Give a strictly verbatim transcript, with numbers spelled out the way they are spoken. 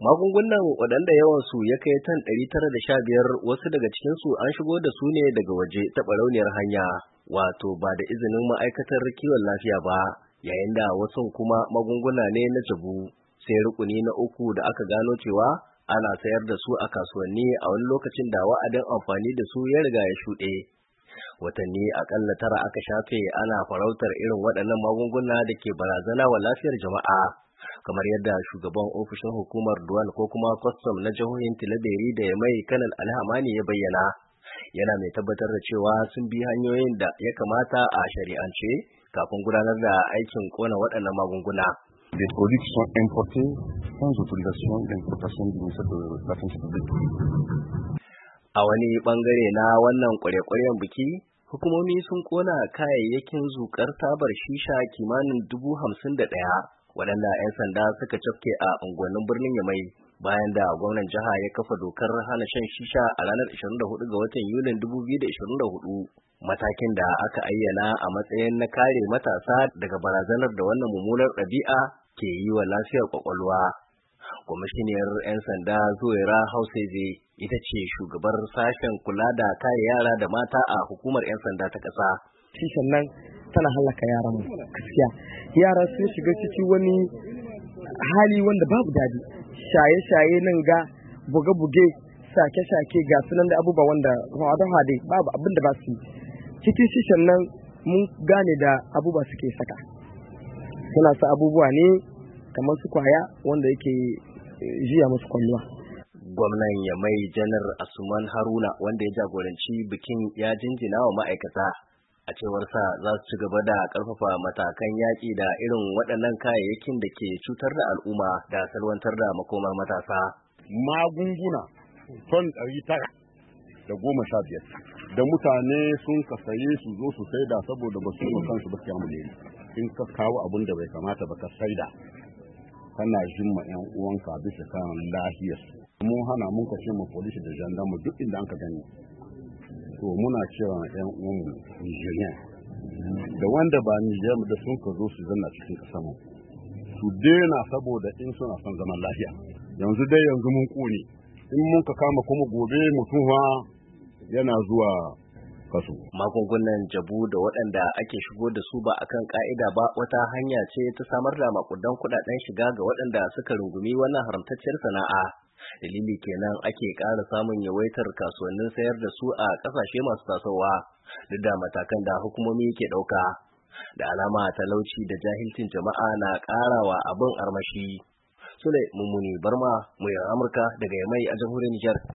Magungunan waɗanda yawansu ya kai tan ɗari tara da sha biyar wasu daga cikinsu an shigo da su ne daga waje ta ɓarauniyar hanya, wato ba da izinin ma'aikatar kiwon lafiya ba, yayin da wasu kuma magunguna ne na jabu, sai rukuni na uku da aka gano cewa ana sayar da su a kasuwanni a wani lokacin da wa'adin amfani da su ya riga ya shuɗe. Watanni akalla tara aka shafe ana farautar irin waɗannan magunguna da ke barazana wa lafiyar jama'a. Kamar yadda shugaban ofishin hukumar Duwan ko kuma kwastam na jihohin Tilaberi da Yamai Kanal Alhamani ya bayyana, yana mai tabbatar da cewa sun bi hanyoyin da ya kamata a shari'ance kafin gudanar da aikin kona waɗannan magunguna. Des produits qui sont importés sans autorisation d'importation du ministère de la Santé publique. A wani bangare na wannan kware-kwaren biki, hukumomi sun kona kayayyakin zukar tabar shisha kimanin dubu hamsin da ɗaya. Waɗanda 'yan sanda suka cafke a unguwannin birnin Yamai bayan da gwamnan jiha ya kafa dokar hana shan shisha a ranar ashirin da hudu ga watan Yulin dubu biyu da ashirin da hudu, matakin da aka ayyana a matsayin na kare matasa daga barazanar da wannan mummunar ɗabi'a ke yi wa lafiyar kwakwalwa. Kwamishiniyar 'yan sanda Zuwaira Hausaje ita ce shugabar sashen kula da kare yara da mata a hukumar 'yan sanda ta ƙasa. Shishan nan tana halaka yaran gaskiya. Yara sun shiga ciki wani hali wanda babu dadi, shaye-shaye nan ga buge-buge, sake-sake ga sunan da abubuwa wanda wadon hade babu abin da ba su yi. Cikin shishan nan mun gane da abubuwa suke saka. Suna sa abubuwa ne kamar su kwaya wanda yake jiya musu kwalluwa. Gwamnan Yamai Janar Asuman Haruna wanda ya jagoranci bikin ya jinjina wa ma'aikata. A cewarsa za su ci gaba da ƙarfafa matakan yaƙi da irin waɗannan kayayyakin da ke cutar da al'umma da salwantar da makomar matasa. Magunguna ton ɗari tara da goma sha biyar da mutane sun ka saye su zo su saida saboda ba su kansu ba kyamu ne. In ka kawo abin da bai kamata ba ka saida, kana jimma 'yan uwanka bisa kan lahiyarsu. Mun hana mun kashe mu polisi da jandarmu duk inda an ka gani. To muna cewa ‘yan uwanmu Nigerian da wanda ba Nigerian da sun ka zo su zanna cikin ƙasa mu su daina saboda in suna son zaman lafiya. Yanzu dai yanzu mun ƙone, in mun ka kama kuma gobe mutum yana zuwa kaso. Magungunan jabu da waɗanda ake shigo da su ba akan ka'ida ba wata hanya ce ta samar da makudan kuɗaɗen shiga ga waɗanda suka rungumi wannan haramtacciyar sana'a. Dalili kenan ake ƙara samun yawaitar kasuwannin sayar da su a ƙasashe masu tasowa duk da matakan da hukumomi ke ɗauka. Da alama talauci da jahilcin jama'a na ƙarawa abin armashi. Sule Mummuni Barma, muryar Amurka daga Yamai a jamhuriyar Nijar.